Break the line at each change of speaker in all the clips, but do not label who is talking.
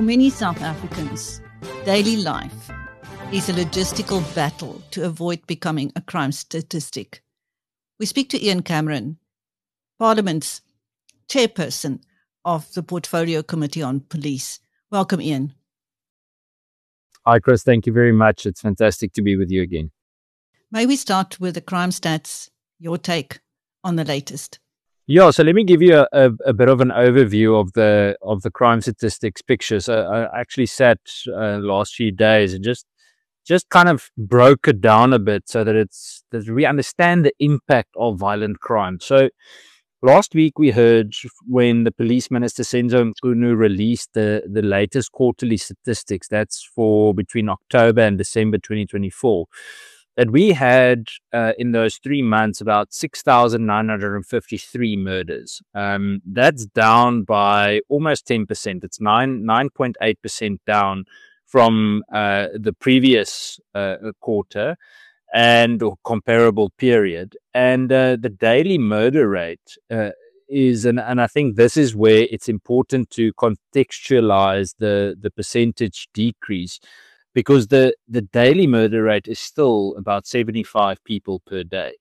many South Africans, daily life is a logistical battle to avoid becoming a crime statistic. We speak to Ian Cameron, Parliament's chairperson of the Portfolio Committee on Police. Welcome, Ian.
Hi, Chris. Thank you very much. It's fantastic to be with you again.
May we start with the crime stats, your take on the latest?
Yeah, so let me give you a bit of an overview of the crime statistics picture. So I actually sat last few days and just kind of broke it down a bit so that we understand the impact of violent crime. So last week we heard when the police minister Senzo Mchunu released the latest quarterly statistics. That's for between October and December 2024. That we had in those 3 months about 6,953 murders. That's down by almost 10%. It's 9.8% down from the previous quarter or comparable period. And the daily murder rate is, and I think this is where it's important to contextualize the percentage decrease, because the daily murder rate is still about 75 people per day.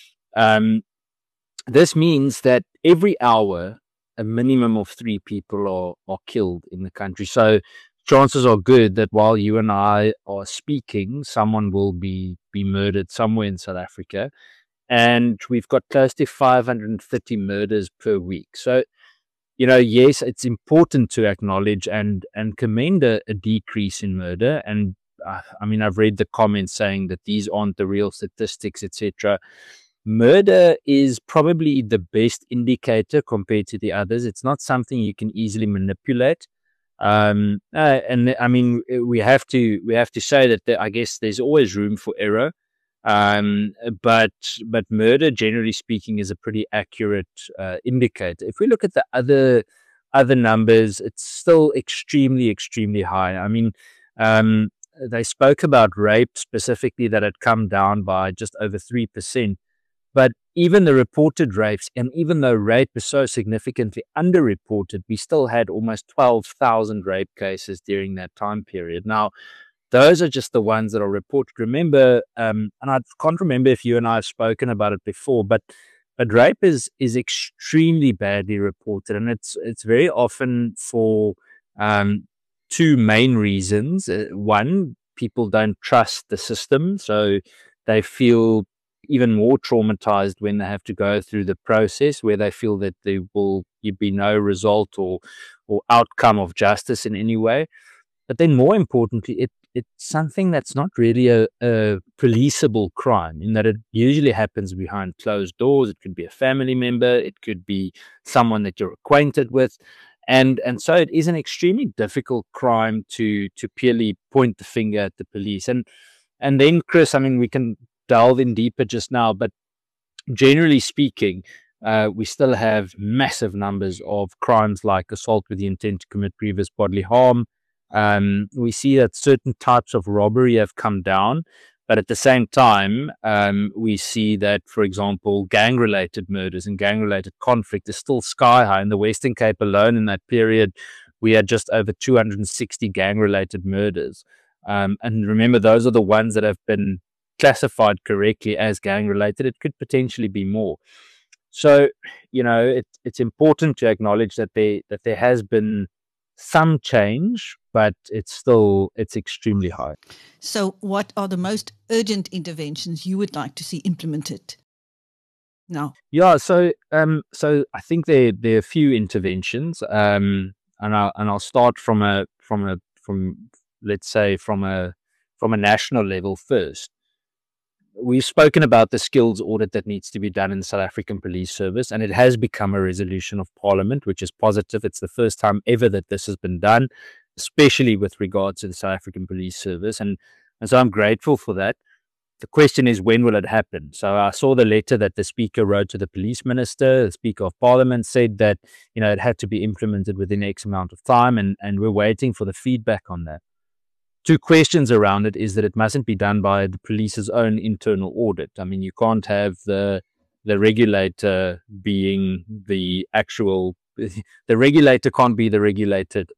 This means that every hour, a minimum of 3 people are killed in the country. So chances are good that while you and I are speaking, someone will be murdered somewhere in South Africa. And we've got close to 530 murders per week. So, yes, it's important to acknowledge and commend a decrease in murder. And I've read the comments saying that these aren't the real statistics, etc. Murder is probably the best indicator compared to the others. It's not something you can easily manipulate. We have to say that I guess there's always room for error. But murder, generally speaking, is a pretty accurate indicator. If we look at the other numbers, it's still extremely, extremely high. They spoke about rape specifically, that had come down by just over 3%. But even the reported rapes, and even though rape is so significantly underreported, we still had almost 12,000 rape cases during that time period. Now, those are just the ones that are reported. Remember, and I can't remember if you and I have spoken about it before, but rape is extremely badly reported, and it's very often for 2 main reasons. One, people don't trust the system, so they feel even more traumatized when they have to go through the process, where they feel that there will be no result or outcome of justice in any way. But then more importantly, it's something that's not really a policeable crime, in that it usually happens behind closed doors. It could be a family member, it could be someone that you're acquainted with. And so it is an extremely difficult crime to purely point the finger at the police. And then, Chris, we can delve in deeper just now, but generally speaking, we still have massive numbers of crimes like assault with the intent to commit grievous bodily harm. We see that certain types of robbery have come down, but at the same time, we see that, for example, gang-related murders and gang-related conflict is still sky high. In the Western Cape alone, in that period, we had just over 260 gang-related murders. And remember, those are the ones that have been classified correctly as gang-related. It could potentially be more. So, it's important to acknowledge that there has been some change, but it's extremely high.
So what are the most urgent interventions you would like to see implemented now?
Yeah, so I think there are a few interventions, and I'll start from a national level first. We've spoken about the skills audit that needs to be done in the South African Police Service, and it has become a resolution of Parliament, which is positive. It's the first time ever that this has been done, especially with regards to the South African Police Service. And so I'm grateful for that. The question is, when will it happen? So I saw the letter that the Speaker wrote to the Police Minister. The Speaker of Parliament said that, it had to be implemented within X amount of time, and we're waiting for the feedback on that. 2 questions around it is that it mustn't be done by the police's own internal audit. You can't have the regulator being the regulator can't be the regulated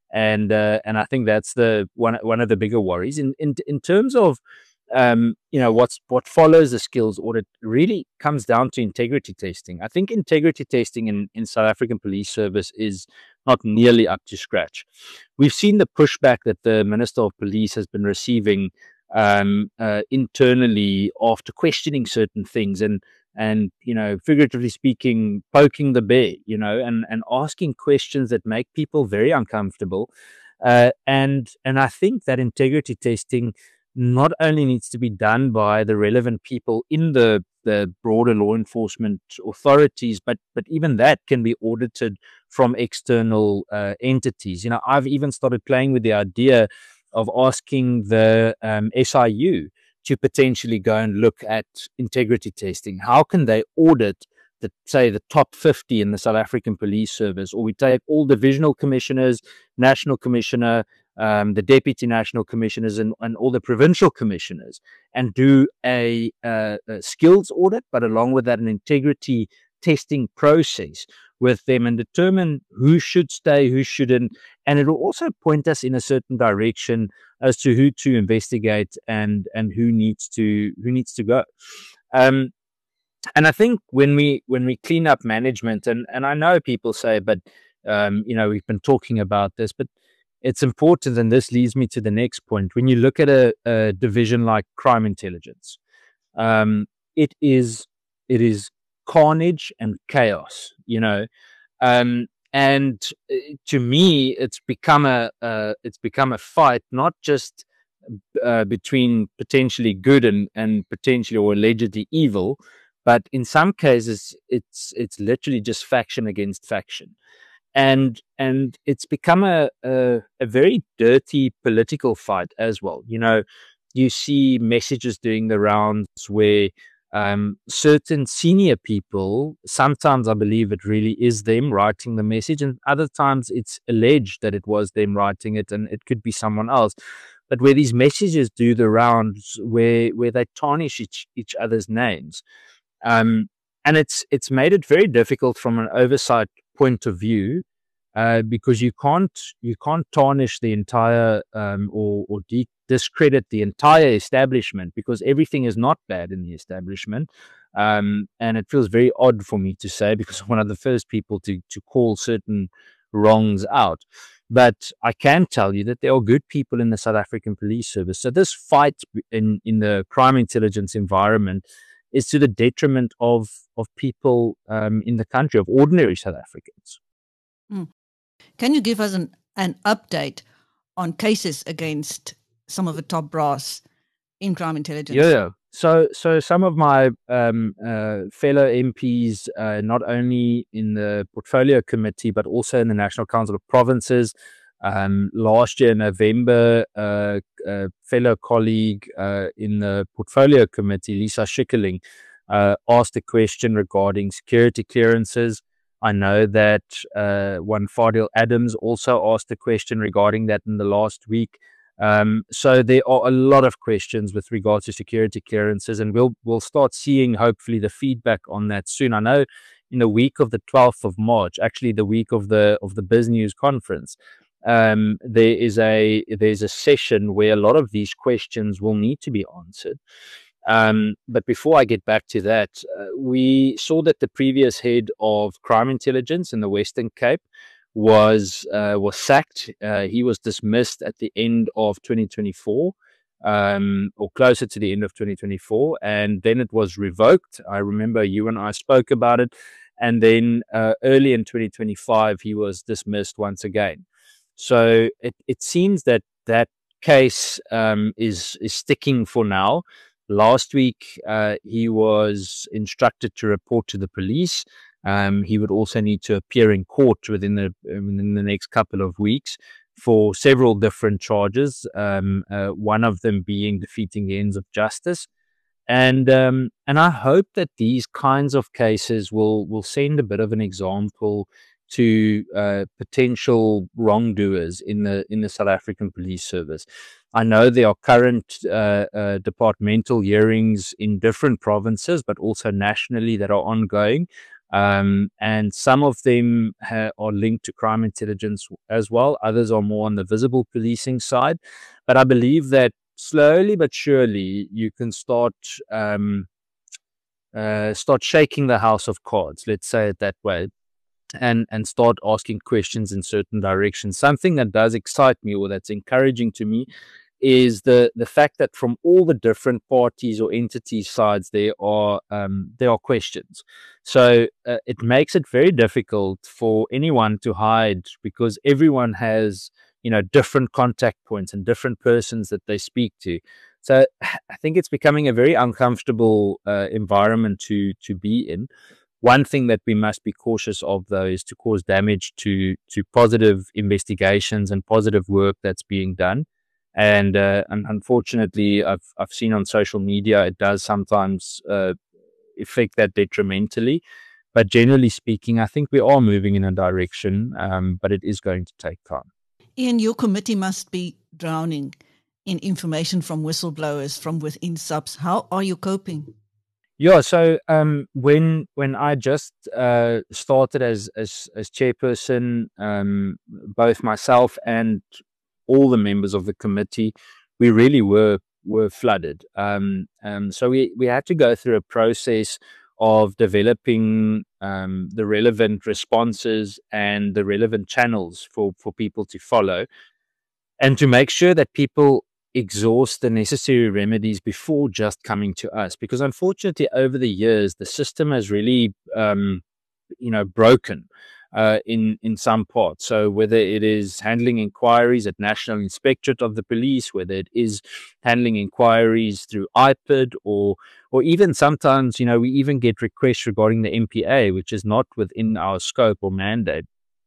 and I think that's the one of the bigger worries in terms of what follows the skills audit really comes down to integrity testing. I think integrity testing in South African Police Service is not nearly up to scratch. We've seen the pushback that the Minister of Police has been receiving internally after questioning certain things and figuratively speaking, poking the bear, and asking questions that make people very uncomfortable. And I think that integrity testing not only needs to be done by the relevant people in the broader law enforcement authorities, but even that can be audited from external entities. I've even started playing with the idea of asking the SIU to potentially go and look at integrity testing. How can they audit the top 50 in the South African Police Service? Or we take all divisional commissioners, national commissioner, the deputy national commissioners, and all the provincial commissioners, and do a skills audit, but along with that, an integrity testing process with them, and determine who should stay, who shouldn't. And it will also point us in a certain direction as to who to investigate and who needs to go. And I think when we clean up management, and I know people say, but we've been talking about this, but it's important, and this leads me to the next point. When you look at a division like crime intelligence, it is carnage and chaos, and to me, it's become a fight, not just between potentially good and potentially or allegedly evil, but in some cases, it's literally just faction against faction. And it's become a very dirty political fight as well. You see messages doing the rounds where certain senior people, sometimes I believe it really is them writing the message, and other times it's alleged that it was them writing it and it could be someone else. But where these messages do the rounds, where they tarnish each other's names, and it's made it very difficult from an oversight point of view, because you can't tarnish the entire or discredit the entire establishment, because everything is not bad in the establishment, and it feels very odd for me to say, because I'm one of the first people to call certain wrongs out. But I can tell you that there are good people in the South African Police Service. So this fight in the crime intelligence environment is to the detriment of people in the country, of ordinary South Africans.
Can you give us an update on cases against some of the top brass in crime intelligence?
Yeah. So some of my fellow MPs, not only in the Portfolio Committee, but also in the National Council of Provinces, last year in November, a fellow colleague in the Portfolio Committee, Lisa Schikkeling, asked a question regarding security clearances. I know that one Fadil Adams also asked a question regarding that in the last week. So there are a lot of questions with regards to security clearances, and we'll start seeing hopefully the feedback on that soon. I know in the week of the 12th of March, actually the week of the BizNews conference, there's a session where a lot of these questions will need to be answered. But before I get back to that, we saw that the previous head of crime intelligence in the Western Cape was sacked. He was dismissed at the end of 2024, or closer to the end of 2024, and then it was revoked. I remember you and I spoke about it, and then early in 2025, he was dismissed once again. So it seems that case is sticking for now. Last week, he was instructed to report to the police. He would also need to appear in court within the next couple of weeks for several different charges. One of them being defeating the ends of justice, and I hope that these kinds of cases will send a bit of an example to potential wrongdoers in the South African Police Service. I know there are current departmental hearings in different provinces, but also nationally that are ongoing. And some of them are linked to crime intelligence as well. Others are more on the visible policing side. But I believe that slowly but surely you can start shaking the house of cards, let's say it that way, and start asking questions in certain directions. Something that does excite me or that's encouraging to me is the fact that from all the different parties or entities sides there are questions. So it makes it very difficult for anyone to hide, because everyone has different contact points and different persons that they speak to. So I think it's becoming a very uncomfortable environment to be in. One thing that we must be cautious of, though, is to cause damage to positive investigations and positive work that's being done. And unfortunately, I've seen on social media it does sometimes affect that detrimentally. But generally speaking, I think we are moving in a direction, but it is going to take time.
Ian, your committee must be drowning in information from whistleblowers from within SAPS. How are you coping?
Yeah, so when I just started as chairperson, both myself and all the members of the committee, we really were flooded. So we had to go through a process of developing the relevant responses and the relevant channels for people to follow, and to make sure that people exhaust the necessary remedies before just coming to us. Because unfortunately, over the years, the system has really, broken in some parts. So whether it is handling inquiries at National Inspectorate of the Police, whether it is handling inquiries through IPID, or even sometimes, we even get requests regarding the MPA, which is not within our scope or mandate.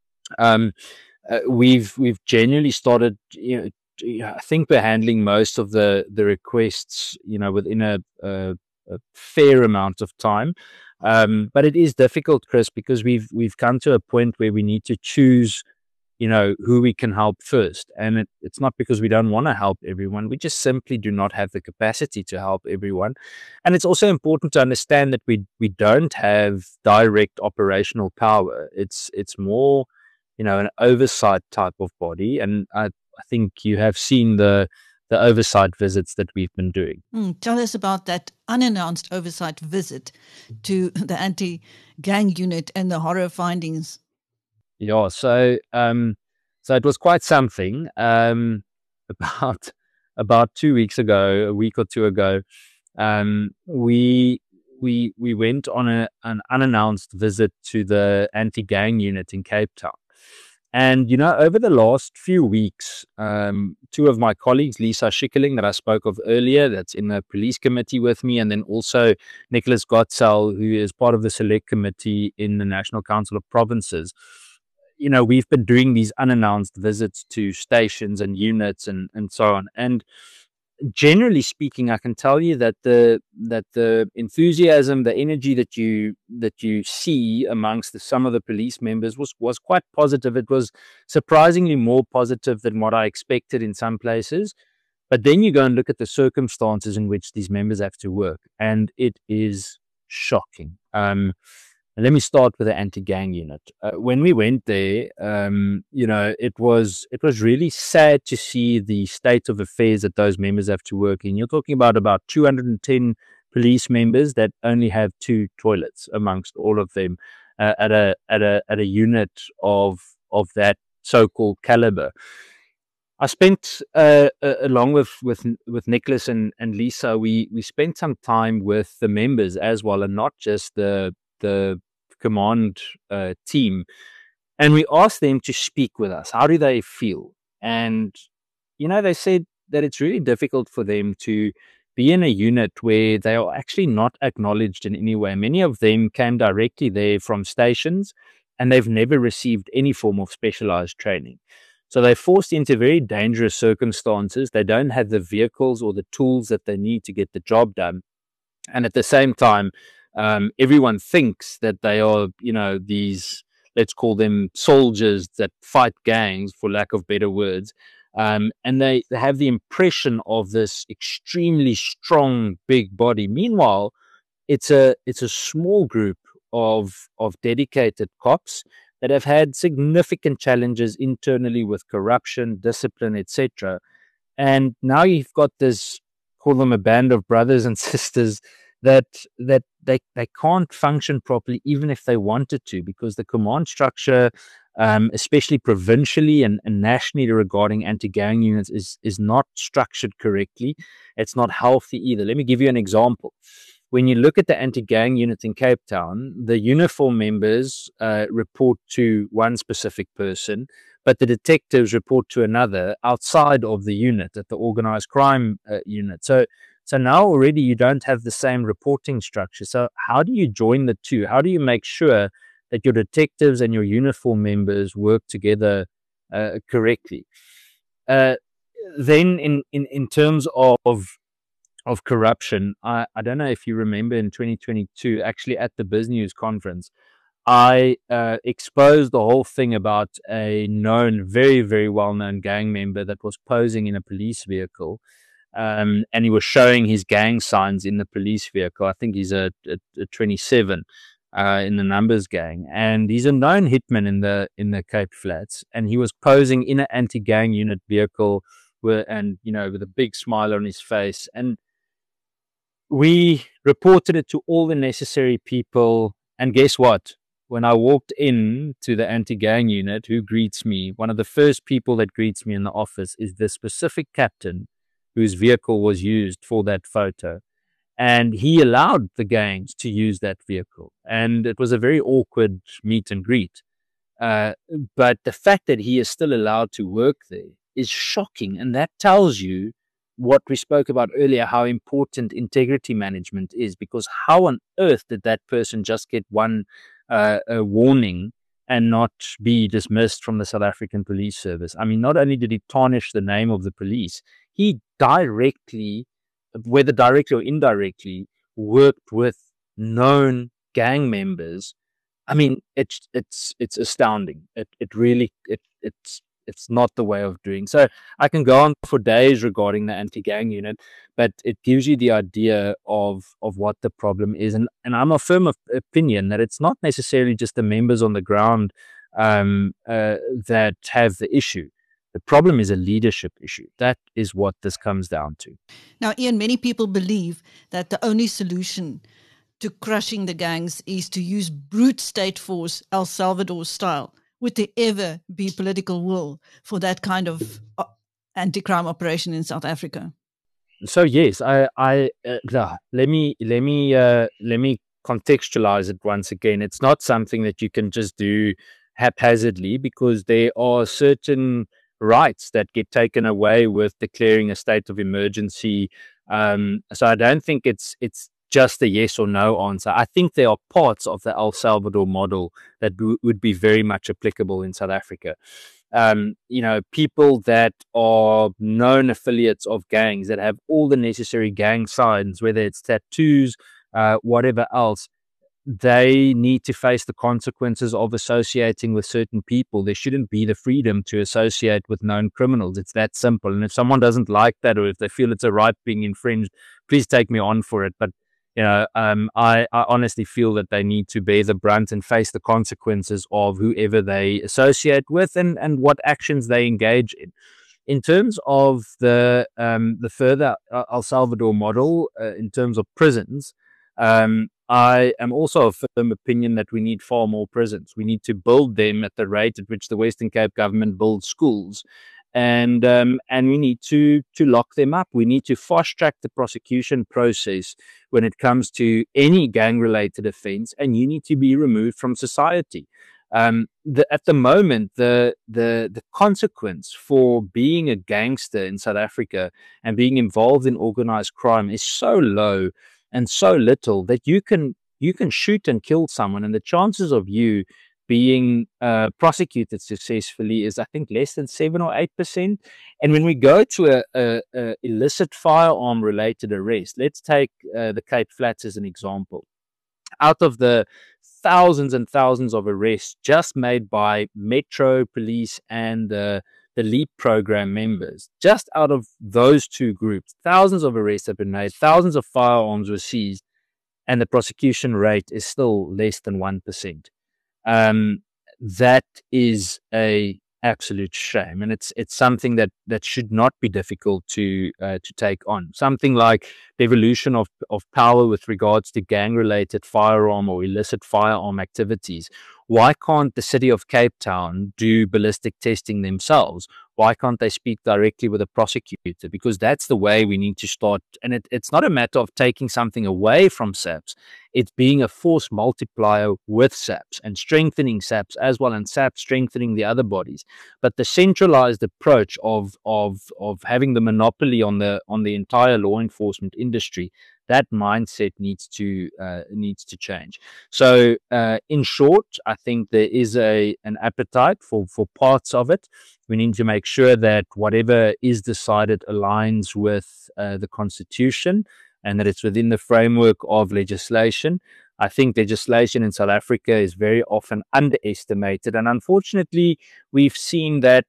We've genuinely started, I think we're handling most of the requests, within a fair amount of time. But it is difficult, Chris, because we've come to a point where we need to choose, who we can help first. And it's not because we don't want to help everyone. We just simply do not have the capacity to help everyone. And it's also important to understand that we don't have direct operational power. It's more, an oversight type of body. And I think you have seen the oversight visits that we've been doing.
Tell us about that unannounced oversight visit to the anti-gang unit and the horror findings.
Yeah, so it was quite something. About 2 weeks ago, a week or two ago, we went on an unannounced visit to the anti-gang unit in Cape Town. And, over the last few weeks, two of my colleagues, Lisa Schikkeling, that I spoke of earlier, that's in the police committee with me, and then also Nicholas Gottsell, who is part of the select committee in the National Council of Provinces. We've been doing these unannounced visits to stations and units and so on. And generally speaking, I can tell you that the enthusiasm, the energy that you see amongst some of the police members was quite positive. It was surprisingly more positive than what I expected in some places. But then you go and look at the circumstances in which these members have to work, and it is shocking. And let me start with the anti-gang unit. When we went there, it was really sad to see the state of affairs that those members have to work in. You're talking about 210 police members that only have 2 toilets amongst all of them at a unit of that so-called caliber. I spent along with Nicholas and Lisa, we spent some time with the members as well, and not just the command team, and we asked them to speak with us. How do they feel? And they said that it's really difficult for them to be in a unit where they are actually not acknowledged in any way. Many of them came directly there from stations, and they've never received any form of specialized training. So they're forced into very dangerous circumstances. They don't have the vehicles or the tools that they need to get the job done. And at the same time, everyone thinks that they are, these, let's call them soldiers that fight gangs, for lack of better words. And they have the impression of this extremely strong, big body. Meanwhile, it's a small group of dedicated cops that have had significant challenges internally with corruption, discipline, etc. And now you've got this, call them a band of brothers and sisters that they can't function properly even if they wanted to, because the command structure, especially provincially and nationally regarding anti-gang units, is not structured correctly. It's not healthy either. Let me give you an example. When you look at the anti-gang unit in Cape Town, the uniform members report to one specific person, but the detectives report to another outside of the unit, at the organized crime unit. So now already you don't have the same reporting structure. So how do you join the two? How do you make sure that your detectives and your uniform members work together correctly? Then in terms of corruption, I don't know if you remember in 2022, actually at the BizNews conference, I exposed the whole thing about a known, very, very well-known gang member that was posing in a police vehicle. And he was showing his gang signs in the police vehicle. I think he's a 27 in the Numbers gang. And he's a known hitman in the Cape Flats. And he was posing in an anti-gang unit vehicle with a big smile on his face. And we reported it to all the necessary people. And guess what? When I walked in to the anti-gang unit, who greets me? One of the first people that greets me in the office is the specific captain whose vehicle was used for that photo. And he allowed the gangs to use that vehicle. And it was a very awkward meet and greet. But the fact that he is still allowed to work there is shocking. And that tells you what we spoke about earlier, how important integrity management is, because how on earth did that person just get one a warning and not be dismissed from the South African Police Service? I mean, not only did he tarnish the name of the police, he directly, whether directly or indirectly, worked with known gang members. I mean, it's astounding. It's not the way of doing. So I can go on for days regarding the anti-gang unit, but it gives you the idea of what the problem is. And I'm a firm of opinion that it's not necessarily just the members on the ground that have the issue. The problem is a leadership issue. That is what this comes down to.
Now, Ian, many people believe that the only solution to crushing the gangs is to use brute state force, El Salvador style. Would there ever be political will for that kind of anti-crime operation in South Africa?
So yes, let me contextualize it once again. It's not something that you can just do haphazardly, because there are certain rights that get taken away with declaring a state of emergency. So I don't think it's just a yes or no answer. I think there are parts of the El Salvador model that would be very much applicable in South Africa. People that are known affiliates of gangs that have all the necessary gang signs, whether it's tattoos, whatever else, they need to face the consequences of associating with certain people. There shouldn't be the freedom to associate with known criminals. It's that simple. And if someone doesn't like that, or if they feel it's a right being infringed, please take me on for it. But I honestly feel that they need to bear the brunt and face the consequences of whoever they associate with and what actions they engage in. In terms of the further El Salvador model, in terms of prisons, I am also of firm opinion that we need far more prisons. We need to build them at the rate at which the Western Cape government builds schools. And we need to lock them up. We need to fast track the prosecution process when it comes to any gang-related offense, and you need to be removed from society. At the moment, the consequence for being a gangster in South Africa and being involved in organized crime is so low and so little that you can shoot and kill someone, and the chances of you being prosecuted successfully is, I think, less than 7 or 8%. And when we go to a illicit firearm related arrest, let's take the Cape Flats as an example. Out of the thousands and thousands of arrests just made by Metro Police and the LEAP program members, just out of those two groups, thousands of arrests have been made, thousands of firearms were seized. and the prosecution rate is still less than 1%. That is a absolute shame, and it's something that should not be difficult to take on. Something like the evolution of power with regards to gang related firearm or illicit firearm activities. Why can't the city of Cape Town do ballistic testing themselves? Why can't they speak directly with a prosecutor? Because that's the way we need to start. And it's not a matter of taking something away from SAPS. It's being a force multiplier with SAPS and strengthening SAPS as well, and SAPS strengthening the other bodies. But the centralized approach of having the monopoly on the entire law enforcement industry, that mindset needs to change. So, in short, I think there is an appetite for parts of it. We need to make sure that whatever is decided aligns with the Constitution and that it's within the framework of legislation. I think legislation in South Africa is very often underestimated. And unfortunately, we've seen that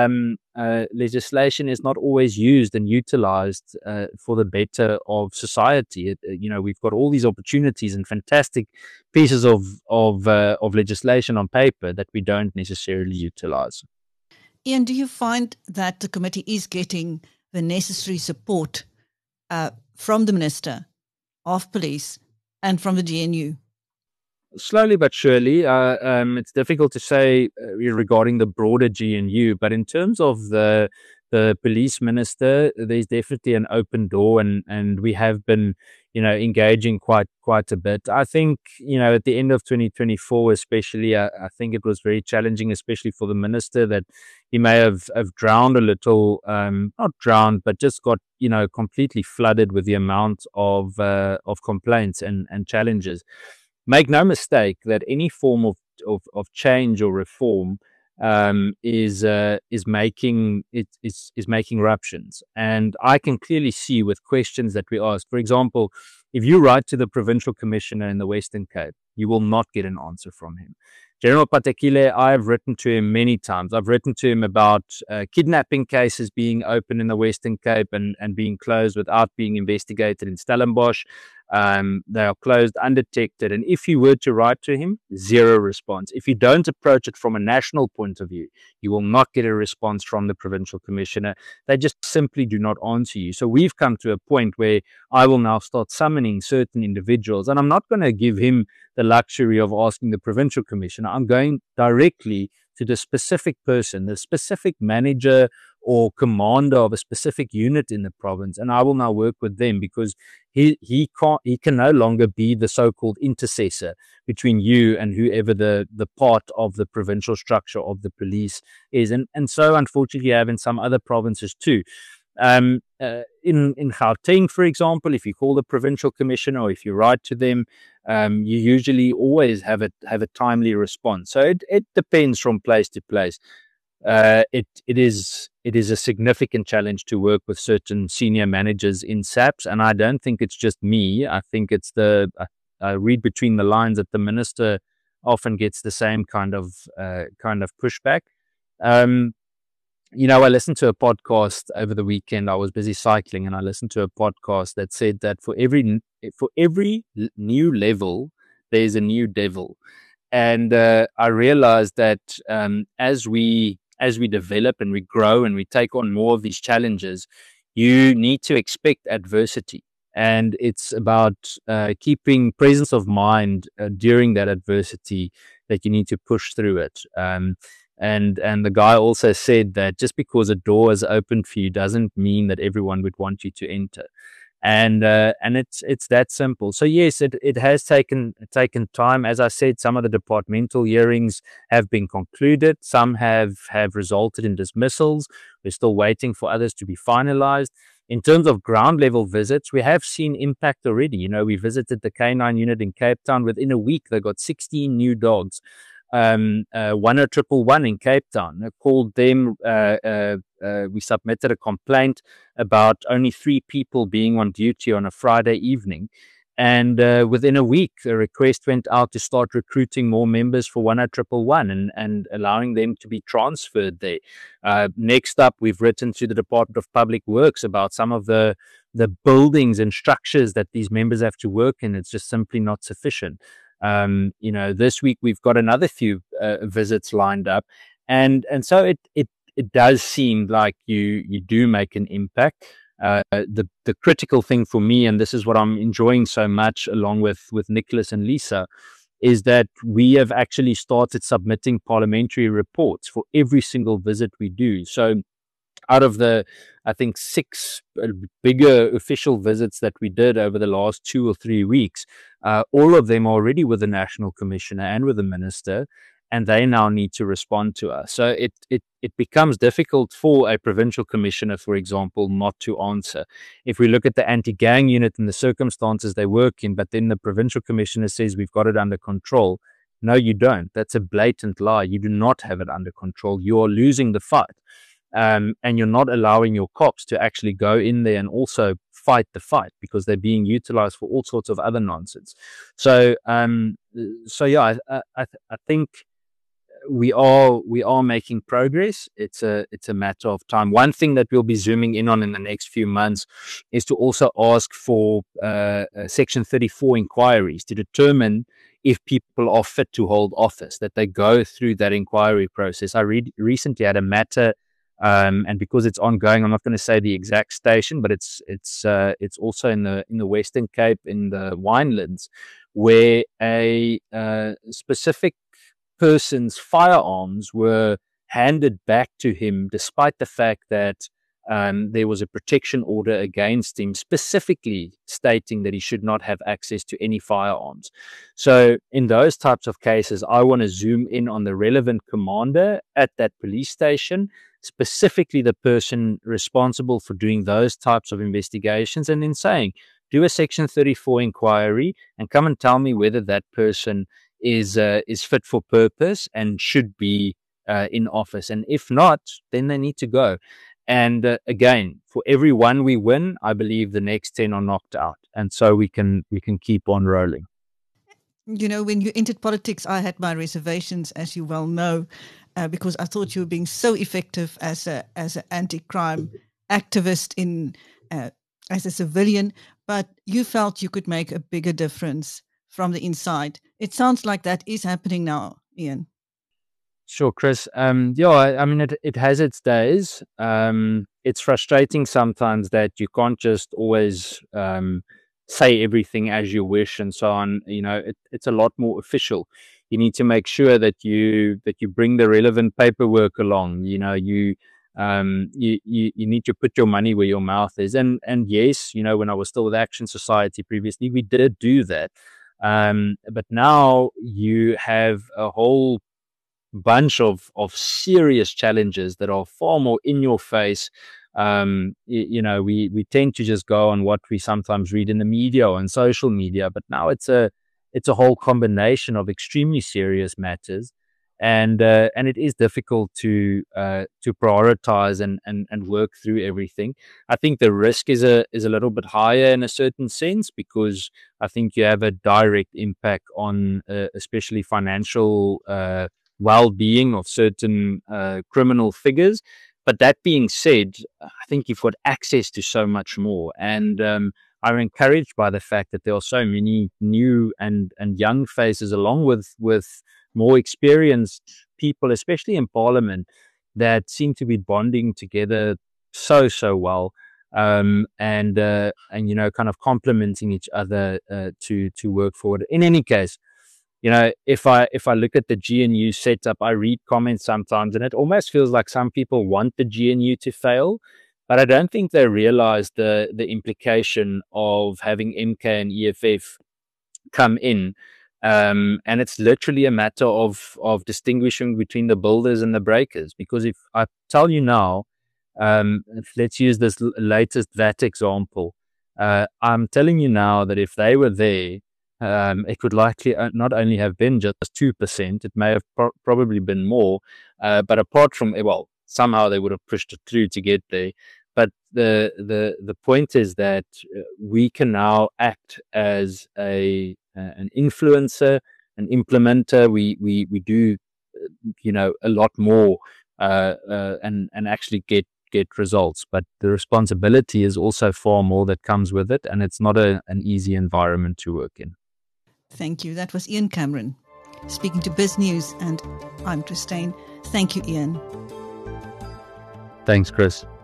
legislation is not always used and utilized for the better of society. We've got all these opportunities and fantastic pieces of legislation on paper that we don't necessarily utilize.
Ian, do you find that the committee is getting the necessary support from the Minister of Police and from the GNU?
Slowly but surely. It's difficult to say regarding the broader GNU, but in terms of the police minister, there's definitely an open door, and we have been, engaging quite a bit. I think, at the end of 2024, especially, I think it was very challenging, especially for the minister, that he may have drowned a little, not drowned, but just got, completely flooded with the amount of complaints and challenges. Make no mistake that any form of change or reform is making eruptions, and I can clearly see with questions that we ask. For example, if you write to the provincial commissioner in the Western Cape, you will not get an answer from him. General Patekile, I've written to him many times. I've written to him about kidnapping cases being open in the Western Cape and being closed without being investigated in Stellenbosch. They are closed undetected. And if you were to write to him, zero response. If you don't approach it from a national point of view, you will not get a response from the provincial commissioner. They just simply do not answer you. So we've come to a point where I will now start summoning certain individuals, and I'm not going to give him the luxury of asking the provincial commissioner. I'm going directly to the specific person, the specific manager or commander of a specific unit in the province, and I will now work with them, because he can no longer be the so-called intercessor between you and whoever the part of the provincial structure of the police is, and so unfortunately you have in some other provinces too. In Gauteng, for example, if you call the provincial commissioner or if you write to them, you usually always have a timely response. So it depends from place to place. It is a significant challenge to work with certain senior managers in SAPS, and I don't think it's just me. I think it's I read between the lines that the minister often gets the same kind of pushback. I listened to a podcast over the weekend. I was busy cycling, and I listened to a podcast that said that for every new level, there's a new devil. And I realized that as we develop and we grow and we take on more of these challenges, you need to expect adversity. And it's about keeping presence of mind during that adversity, that you need to push through it. And the guy also said that just because a door is opened for you doesn't mean that everyone would want you to enter. And it's that simple. So yes, it has taken time. As I said, some of the departmental hearings have been concluded. Some have resulted in dismissals. We're still waiting for others to be finalized. In terms of ground level visits, we have seen impact already. We visited the K9 unit in Cape Town. Within a week, they got 16 new dogs. 10111 in Cape Town. I called them. We submitted a complaint about only 3 people being on duty on a Friday evening. And within a week, a request went out to start recruiting more members for 10111 and allowing them to be transferred there. Next up, we've written to the Department of Public Works about some of the buildings and structures that these members have to work in. It's just simply not sufficient. This week we've got another few visits lined up, and so it does seem like you do make an impact. The critical thing for me, and this is what I'm enjoying so much, along with Nicholas and Lisa, is that we have actually started submitting parliamentary reports for every single visit we do. So out of the, I think, 6 bigger official visits that we did over the last 2 or 3 weeks, all of them are already with the National Commissioner and with the Minister, and they now need to respond to us. So it becomes difficult for a provincial commissioner, for example, not to answer. If we look at the anti-gang unit and the circumstances they work in, but then the provincial commissioner says we've got it under control. No, you don't. That's a blatant lie. You do not have it under control. You are losing the fight. And you're not allowing your cops to actually go in there and also fight the fight, because they're being utilized for all sorts of other nonsense. So yeah, I think we are making progress. It's a matter of time. One thing that we'll be zooming in on in the next few months is to also ask for Section 34 inquiries to determine if people are fit to hold office, that they go through that inquiry process. I recently had a matter, and because it's ongoing, I'm not going to say the exact station, but it's also in the Western Cape, in the Winelands, where a specific person's firearms were handed back to him, despite the fact that there was a protection order against him, specifically stating that he should not have access to any firearms. So in those types of cases, I want to zoom in on the relevant commander at that police station, specifically the person responsible for doing those types of investigations, and then saying, do a Section 34 inquiry and come and tell me whether that person is fit for purpose and should be in office. And if not, then they need to go. And again, for every one we win, I believe the next 10 are knocked out. And so we can keep on rolling.
When you entered politics, I had my reservations, as you well know, because I thought you were being so effective as an anti-crime activist as a civilian, but you felt you could make a bigger difference from the inside. It sounds like that is happening now, Ian.
Sure, Chris. I mean, it has its days. It's frustrating sometimes that you can't just always say everything as you wish and so on. It's a lot more official. You need to make sure that you bring the relevant paperwork along. You need to put your money where your mouth is. And yes, when I was still with Action Society previously, we did do that. But now you have a whole bunch of serious challenges that are far more in your face. We tend to just go on what we sometimes read in the media or on social media, but now it's a whole combination of extremely serious matters, and it is difficult to prioritize and work through everything. I think the risk is a little bit higher in a certain sense, because I think you have a direct impact on especially financial well-being of certain criminal figures. But that being said, I think you've got access to so much more, and I'm encouraged by the fact that there are so many new and young faces, along with more experienced people, especially in Parliament, that seem to be bonding together so well, and kind of complementing each other to work forward. In any case, if I look at the GNU setup, I read comments sometimes, and it almost feels like some people want the GNU to fail, but I don't think they realize the implication of having MK and EFF come in. And it's literally a matter of distinguishing between the builders and the breakers. Because if I tell you now, let's use this latest VAT example. I'm telling you now that if they were there, it could likely not only have been just 2%, it may have probably been more. But apart from, somehow they would have pushed it through to get there. But the point is that we can now act as an influencer, an implementer. We do a lot more and actually get results. But the responsibility is also far more that comes with it, and it's not an easy environment to work in.
Thank you. That was Ian Cameron speaking to BizNews, and I'm Christine. Thank you, Ian.
Thanks, Chris.